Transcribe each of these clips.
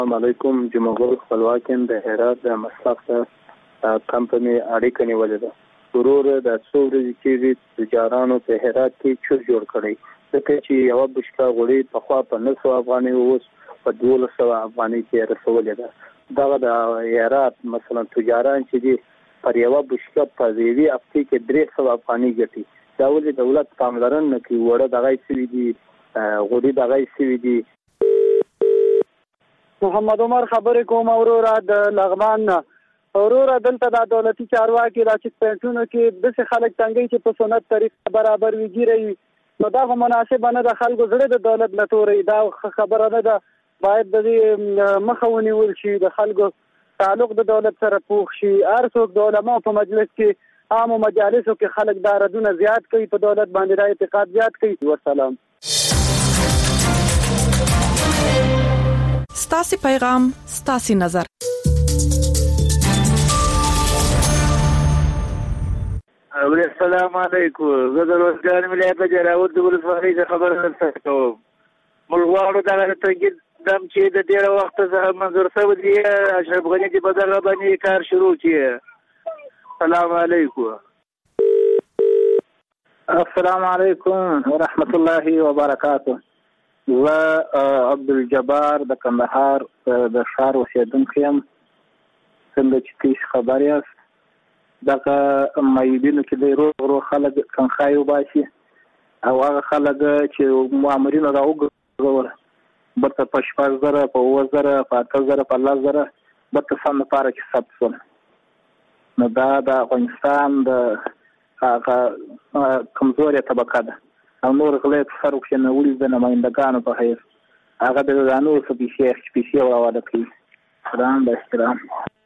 السلام علیکم. جمهور خپلواکین د هرات د مصرف کمپنی اړیکه نیولې ده. ضرور د څو ورځې کې تجارانو په هرات کې چور جوړ کړی، ځکه چې یو بشکا غوړي په خوا په 900 افغانۍ اوس په 1200 افغانۍ کې رسولې ده. دا د هرات مثلا تجاران چې دي پر یو بشکا په ویوي هفته کې 300 افغانۍ ګټي. دا ولې دولت پاملرنه کوي؟ وړه دغه سوي دي، غوړي دغه سوي دي. محمد عمر خبرې کوم اورورا د لغمان نه. اورورا دلته د دولتي چارواکي د چک پینټونو کې د خلک څنګه چې په سنت طریقه برابر ویږي، نو دا مناسبه نه د خلکو زړه د دولت لټوري. دا خبره نه ده، باید د مخه ونیول شي، د خلکو تعلق د دولت سره پوښ شي. هر څوک د علماء په مجلس کې عام مجالسو کې خلک دا ردونه زیات کوي، په دولت باندې د اعتقاد زیات کوي. والسلام. ستاسي پیغام ستاسي نظر. السلام علیکم. زه د روزګار ملت جراوت د ولسوالۍ خبره درته کوم. ملغواړو دغه تنګي دم چې د ډیره وخت څخه منظور شوی دی، اشرف غنی د بدر باندې کار شروع کړي. السلام علیکم. السلام علیکم ورحمت الله وبرکاته. زه عبدالجبار د کندهار د ښار اوسیدونکی یم. څنګه چې تاسو خبر یاست، دغه مایبینو کې د ورو خلک تنخواه وباسي او هغه خلک چې مامورین راوګرځول برته په 6,000 په 9,000 په 8,000 په 10,000 برته سم لپاره کې ثبت شول. نو دا د افغانستان د هغه کمزوري طبقه ده او نور غلې تصرف کې نه ولې د نمائندګانو په حیث هغه د ځانو سپیشي راوړل کوي. سلام د احترام.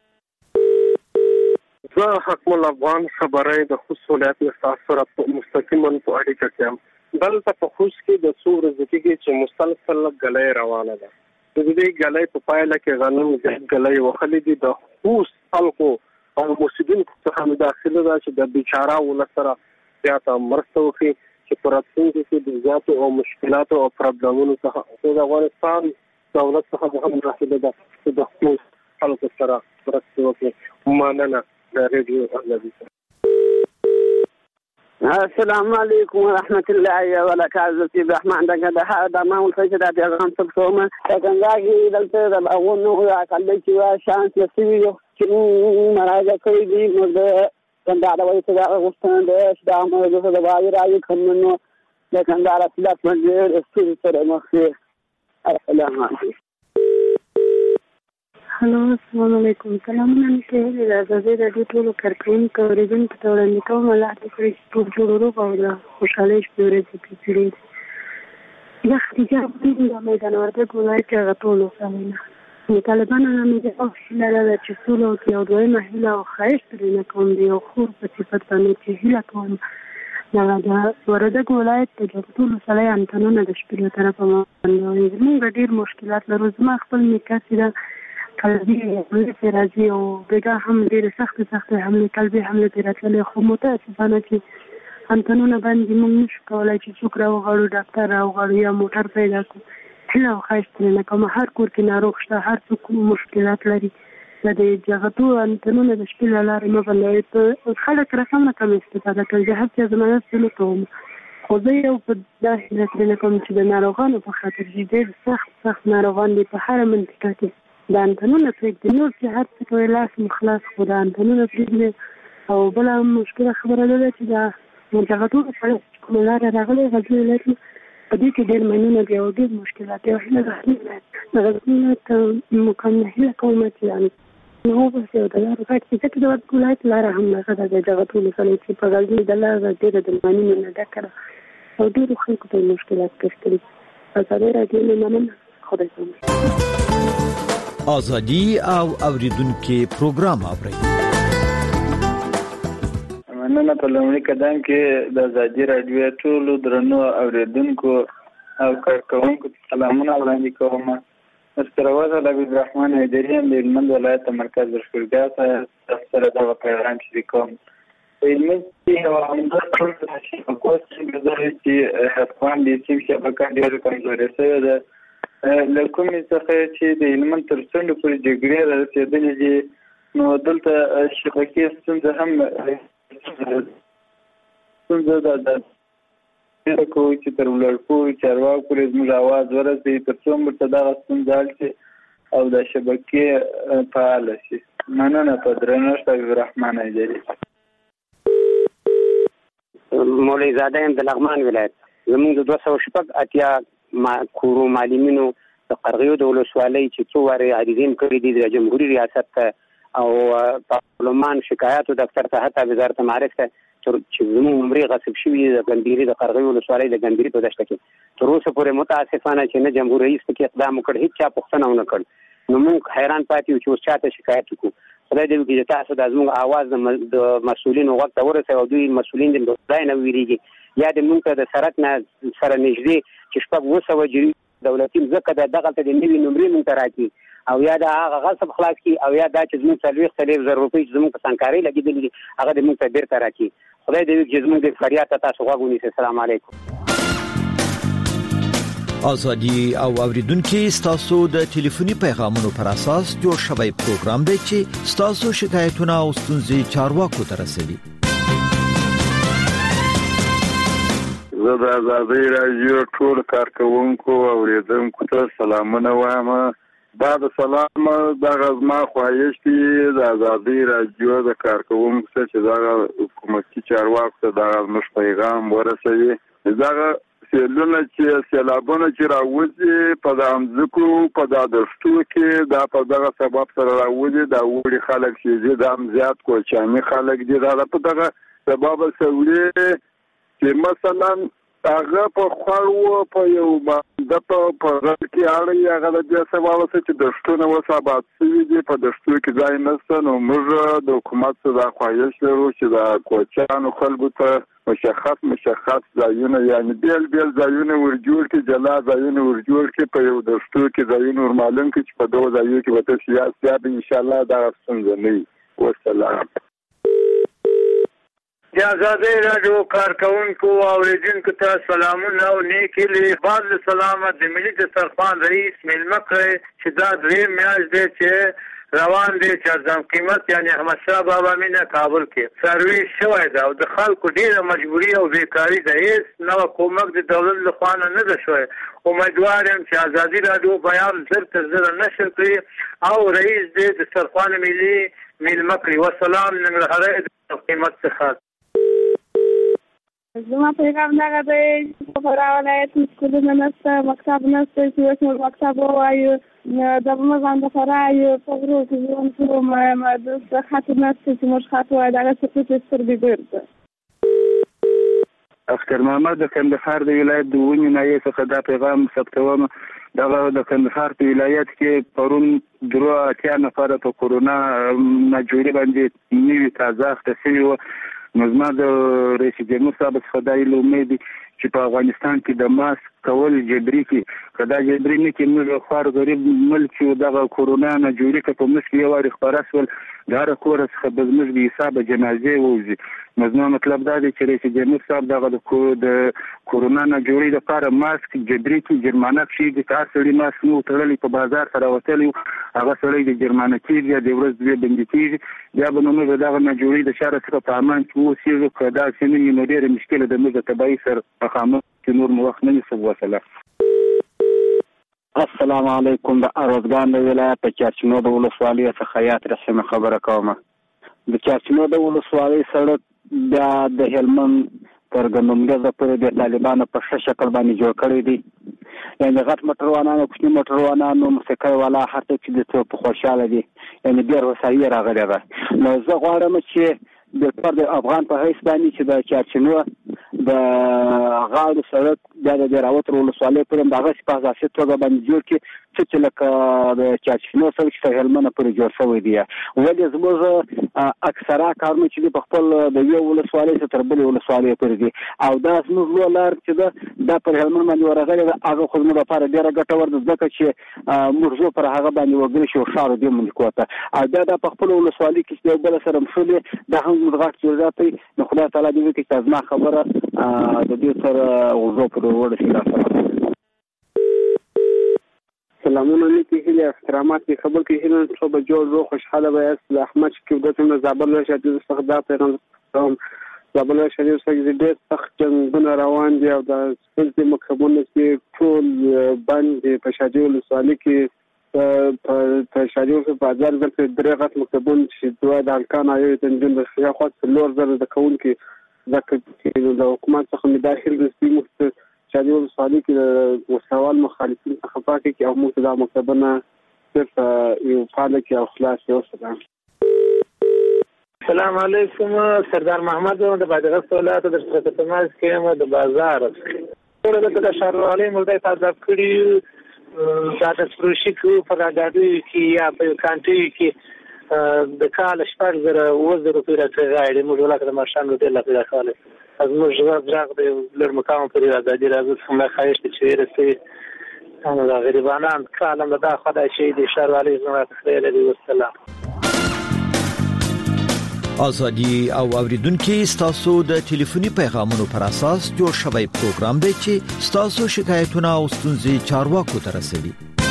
زه حکم الافغان خبرې د خوست ولایت له سره مستقیما په اړیکه کې یم. دلته په خوست کې د څو ورځې کې چې مسلسل غلې روانه ده. د دې غلې په پایله کې غنم غلې وخلې دي. د خوست خلکو او مسلمانانو څخه داخله ده چې د بیچاره ولسره زیاته مرسته وکړي چې پر راتلونکي کې د زیاتو او مشکلاتو او پرابلمونو څخه د افغانستان دولت څخه هم داخله ده چې د خوست خلکو سره مرسته وکړي. مننه. رادیو اهلي. السلام علیکم ورحمت الله وبرکاته. چې الرحمن دغه د ما ولته د پیغام څخه کومه څنګه دلته د اونو راکړل چې شانس لسوي چې مراجعه کوي دي. نو د کندهار وایي چې غوښتنه ده چې د امر د وایي راځي کومنو د کندهار خلاف باندې استوي سره مخه. السلام علیکم. هلو السلام علیکم. کلامونه کې د ازادي رادیو ټولو کارکونکو اوریدونکو ته وړاندې کوم. الله دې کړي چې ټول جوړو او د خوشحالۍ شپې ورځې پیچلې دا خدیجه د میدان وردګ ولایت کې غټولو سمینه طالبانو نه مې د لاره چې ټولو کې او دوی مهله او خیش پرې نه کوم دی او خور په صفت باندې چې هیله کوم د وردګ ولایت د ټولو سړی انتنونه د شپې له طرفه باندې موږ ډېر مشکلات لرو. زما خپل نکاح ده قلبي راځي او بګا هم ډېر سخت حمله قلبي حمله تیراتلې خو متاسفانه چې انتنونه باندې موږ نشو کولای چې څوک راوغواړو ډاکټر راوغواړو یا موټر پیدا کړو. هله او خاصه نه کوم هر کور کې ناروغ شته، هر څوک مشکلات لري. د جغتو انتنونه د شپې لاره نه بلې خلک رقم نه کوم استفاده کوي. د هر څه زمانه سره کوم خو زه یو په داسې نظر کوم چې د ناروغانو په خاطر ډېر سخت ناروغان دي په هر منطقه کې. د انتنونه پرېږدي، نور چې هر څه کوي لاس مخلاص، خو د انتنونه پرېږدي. او بله مشکله خبره ده چې دا جغتونه سره کومه لاره راغلی غزني ولایت په دې کې ډېر ماینونه دي او ډېر مشکلات دي. د غزني ته مکمله هیله کوم چې نو بس یو د لارو غټ چې د وردګ ولایت لاره هم هغه د جغتونو سره چې په غزني د لاره ډېره د ماینونو نه ډکه ده او ډېرو خلکو ته مشکلات پیښ کړي. ازادي رادیو نه مننه. خدای دې ازادي او اوریدونکو پروګرام اوري. مننه. په لومړي قدم کې د ازادي رادیو ټولو درنو اوریدونکو او کارکونکو سلامونه وړاندې کوم. سره د عبدالرحمن حیدري د هلمند ولایت مرکز لښکرګاه ته سره دا پیغام شریک کوم. په هلمند کې یو عمده ټول په کوڅه کې چې افغان دي چې شبکه ډېر کمزورې شوې ده. له کومې څخه چې د هلمند تر څنډو پورې جګړې رسېدلې دي نو دلته شبکې ستونزه هم ستونزه ده کوي چې تر ولړپوړو چارواکو پورې زموږ اواز ورسوي تر څو موږ ته دغه ستونزه حل شي او د شبکې فعاله شي. مننه په درنښت حبیب الرحمن ایدري. مولوي زاده یم د لغمان ولایت. زموږ د 280 کورو معلمینو د قرغیو د ولسوالۍ چې څو وارې عریضې کړي دي د جمهوري ریاست ته او پارلمان شکایاتو دفتر ته حتی وزارت معارف ته چې زموږ عمرې غصب شوي د ګندیري د قرغیو ولسوالۍ د ګندیري په دشته کې تر اوسه پورې متاسفانه چې نه جمهور رئیس پکې اقدام وکړ، هیڅ چا پوښتنه ونه کړ. نو موږ حیران پاتې یو چې اوس چاته شکایت وکړو. خدای دې وکړي چې تاسو د زموږ اواز د مسؤلینو غوږ ته ورسوي او دوی مسؤلین دې له خدای نه ویریږي یا دې موږ ته د سرک نه سره نږدې چې 200 جري دولتي ځکه دغلته د نوي نمرې موږ ته راکړي او یا د هغه غصب خلاص کړي او یا دا چې زموږ 40,000 روپۍ چې زموږ په سنکارۍ لګېدلي دي هغه دې موږ ته بیرته راکړي. خدای دې وکړي چې زموږ د فریاد ته تاسو غوږ ونیسئ. السلام علیکم. ازادي او اوریدونکو ستاسو د ټلیفوني پیغامونو پر اساس جوړ شوی پروګرام دی چې ستاسو شکایتونه او ستونزې چارواکو ته رسوي. زه د ازادي راډیو ټول کارکونکو او اوریدونکو ته سلامونه وایم. دا د سلام دغه زما خواهش دی د ازادي راډیو د کارکونکو څخه چې دا حکومتي چارواکو ته دا مش پیغام ورسوي. دغه سیلونه چې سیلابونه چې راوځي په د امځکو په د دشتو کې دا په دغه سبب سره راوځي دا وړي خلک چې دا زیات کوچاني خلک دي دا په دغه سبب سره چې مثلا هغه په خړو په یو باندې په رل کې اړي هغه د سبب سره چې دشتونه وسابات سوي دي په دشتو کې ځای نشته. نو موږ د حکومت څخه خواهش لرو چې دا کوچانو خلکو ته مشخص ځایونه یعنی بیل ځایونه ورجوړ کې جلا ځایونه ورجوړ کې په یو دشتو کې ځایونه ورمالن کې چې په دوه ځایو کې به سیاست ان شاء الله دا څنګه نه وي. والسلام. د ازادي راډیو کارکونکو او اوریدونکو ته سلامونه او نیکي له بعد سلامت د ملي دسترخوان رئیس ملمه کړی چې دا درې میاشتې دی چې روان دی چې ارزان قیمت یعنی احمد شاه بابا مینه کابل کې سرویس شوی ده او د خلکو ډیره مجبوري او بیکاري ده. هیڅ نو کومک د دولت له خوا نه ده شوی. امیدوار یم چې ازادي راډیو بیان زر تر زر نشر کړي او رئیس دې دسترخوان ملي ملمه کړي. والسلام. ننګرهار د قیمت څخه زما پیغام دغه دی چې په ولایت کې سکولونه نشته، مکتب نشته چې اوس موږ مکتب ووایو د موږ باندې فرایو په غرو کې ژوند کوو د خط نشته چې موږ خط وایو دغه سکوت سترګې ګرځي. اختر محمد د کندهار د ولایت د ونې نایې څخه دا پیغام ثبتوم. دغه د کندهار په ولایت کې پرون 83 نفر په کورونا ناجوړي باندې نوي تازه اخته شوي وو. نو زما د رئیس جمهور صاحب څخه دا امید دی چې په افغانستان کې د ماسک کول جبري کې کدا جبري نه کې موږ خار غریب ملک چې دغه کورونا ناجوړي کې په مشکل یو وړ خبره سول دا کور څخه د موږ به حساب جنازې ووزي. نو زما مطلب دا دی چې رئیس جمهور صاحب دغه د کورونا ناجوړي لپاره ماسک جبري کې جرمانه شي د کار سړي ماسک نو تړلې په بازار سره وتلی هغه سړی د جرمانه کېږي د ورځ دوی بندي کېږي یا به نو موږ دغه ناجوړي د شهر څخه په امان کې اوسېږو کدا چې نو ډېره مشکله د موږ تبعي سره مخامخ چې نور مو وخت نه نیسو. وسلام. السلام علیکم. د اروزګان ولایت په چارچینو د ولسوالۍ څخه یات رسمه خبره کوم. د چارچینو د ولسوالۍ سړک د هلمند تر ګندمګزه پورې د طالبانو په شکل باندې جوړ کړی دی. یعنی غټ موټروانانو کوچني موټروانانو موسیقي والا هر څه چې د په خوشاله دي یعنی ډېر وسایل راغلي ده. نو زه غواړم چې د فرد افغان په حیث باندې چې د چارچینو د غاړو سړک د راوتر ولسوالۍ پورې دغه په اساسي توګه باندې جوړ کړي چې لکه د چارچینو سړک چې هلمند پورې جوړ شوی دی. ولې زموږ اکثره کارونه چې په خپل د یو ولسوالۍ تر بلې ولسوالۍ پورې دي او دا زموږ لار چې دا پر هلمند باندې ورغلي هغه خو زموږ لپاره ډېره ګټور ده ځکه چې موږ زه پر هغه باندې وګړي شو ښار دې مونږ کوته او دا په خپل ولسوالۍ کې چې بل سره مشولې دا هم غاټ جوړات نو خدای تعالی دې وکړي چې زما خبره د دې سره وزو پر وړ شي. سلامونه نیکی هیله احترامات کې خبر کې هیله څو به جوړ رو خوشاله به است د احمد کې د تم زابل شدید څخه دا پیغام زابل شدید څخه د سخت جنگونه روان دي او د سپلتي مکتبونو کې ټول باندې په شاجول سوالي کې په شاجول په بازار کې درېغت مکتبون چې دوه د الکان ایو د جن د خیاخات لور زره د کون کې د حکومت څخه مداخل رسمي مست شاجول سوالي کې مستوال مخالفین څخه پاتې کې او موږ د مکتبونه صرف یو فعال کې او خلاص یو سلام. السلام علیکم سردار محمد د بادغیس ولایت د سرتماز کې د بازار ټول د شهروالی ملته تازه کړی د فروشي کو په راډیو کې یا په کانټي کې د کال شپږ زره وزر په راځي غاړي موږ ولکه د ماشان د لږه راځي از موږ ځاګ د لړ مقام پر راځي راځي څنګه خایست چې رسي دا غریبانان کالم د خدای شي د شهروالی زما خیر دی والسلام. ازادي او اوریدونکو ستاسو د ټلیفوني پیغامونو پر اساس جوړ شوی پروګرام دی چې ستاسو شکایتونه او ستونزې چارواکو ته رسوي.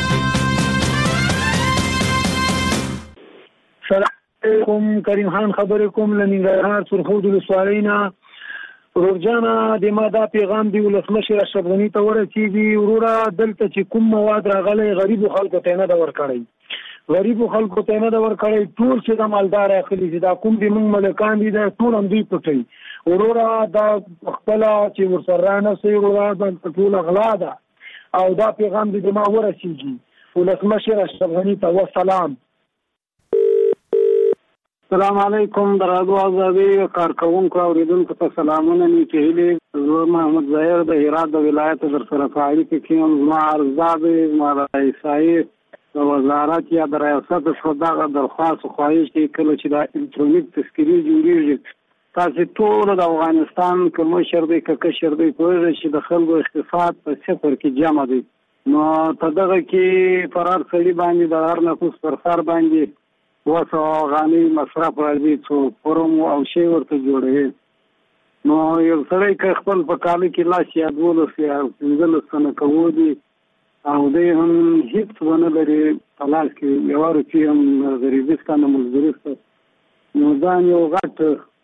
سلام علیکم کریم خان خبرې کوم لنګرهار سرخود ولسوالینا ورجانا د ماده پیغام دی ولسمشر اشرف غنی ته ورسیږي وروره دلته چې کوم مواد راغلي غریب خلکو ته نه دا ورکړي غریب خلکو ته نه دا ورکړي ټول چې د مالدار اخلي چې دا کوم دي موږ ملکان دي دا ټول هم دوی پټي وروره دا خپل چې ورسره نه سي وروره د ټول اغلا ده او دا پیغام دی ما ورسیږي ولسمشر اشرف غنی ته والسلام. السلام علیکم درادو ازادي کارکونکو اوریدونکو ته سلامونه نیکی هیله زه محمد ظاهر د هرات د ولایت در سره فعالی کې ما ارزاده ما رئیسای د وزارت یا د ریاست صدغه درخواست خواهش کې کله چې د الکترونیک تذکری جوړیږي تاسو ټول د افغانستان کوم شردي ککشر دی پوهه چې د خلکو اقتصاد په صفر کې جمع دي نو تدغه کې فرار سړي باندې د هر نفوس پر سر باندې واسو غاني مصرف راځي څو فورم او شی ورته جوړوي نو یو سړی که خپل په کال کې لاس یا دولس یا 15 سنه کوي او دې هم هیڅ ونه لري تلاش کې یو ورته هم غریبستان ملګرسته نو دا یو غټ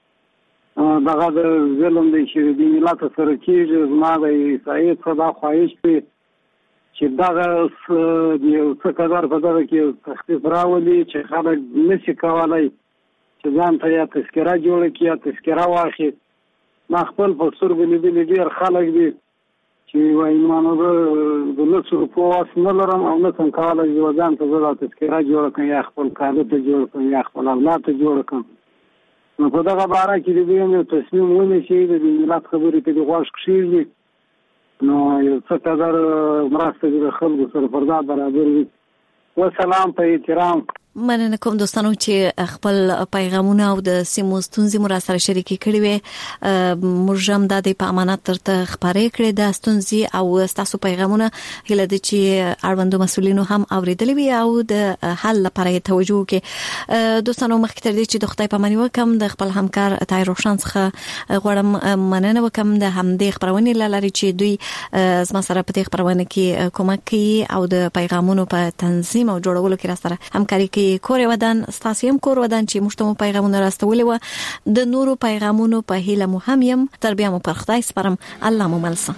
دغه ظلم دی چې د ملت سره کېږي زما د سید صدا خواهش دی چې دغه یو څه قدر په دغه کې تخفیف راولي چې خلک نشي کولای چې ځان ته یا تذکره جوړه کړي یا تذکره واخلي ما خپل په سترګو لیدلي ډېر خلک دي چې وایي مانو د لسو روپو واس نه لرم او نه څنګه کولای چې ځان ته زه تذکره جوړه کړم یا خپل کاله ته جوړه کړم یا خپل اولاد ته جوړه کړم نو په دغه باره کې د دې یو تصمیم ونیسي د ملت خبرې ته د غوږ کښېږدي نو یو څه قدر مرسته د خلکو سره پردا برابر وي. والسلام په احترام. مننه کوم دوستانو چې خپل پیغامونه او د سیمو ستونزې مو را سره شریکې کړې وي موږ هم د دې په امانت ترته خبرې کړې د ستونزې او تاسو پیغامونه هله د چې اړوندو مسولینو هم اوریدلې وي او د حل لپاره توجه وکړي. دوستانو مخکې تر دې چې د خدای په معنی وکم د خپل همکار طاهر روشن څخه غواړم مننه وکم د همدې خبرونه لري چې دوی زما سره په دې خبرونه کې کومک کوي او د پیغامونو په تنظیم او جوړولو کې را سره همکاري کوي. کور ودان ستاسو هم کور ودان چې مشتمو پیغامونه راستولې و د نورو پیغامونو په هیله مهم يم تربیه مو پر خدای سپارم الله مو ملسه.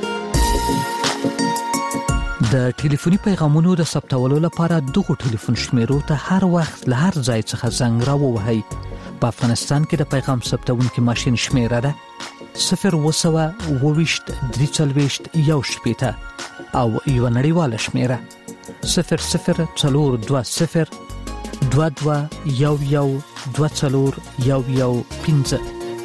د ټلیفوني پیغامونو د ثبتولو لپاره دغه ټلیفون شمیرو ته هر وخت له هر ځای څخه زنګ راووهئ. په افغانستان کې د پیغام ثبتونکو ماشين شمیره ده 022 او یو نړیواله شمیره 004020 2211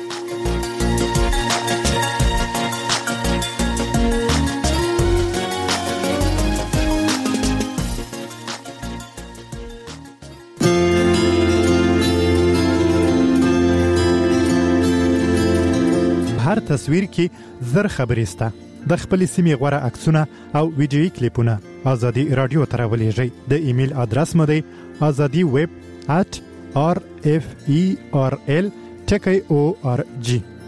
هر تصویر کې زر خبرې سته د خپل سیمې غوړه عکسونه او ویډیوي کلیپونه ازادي رادیو ته راولېږئ. د ایمیل ادرس مو دی azadiweb@rferl.org.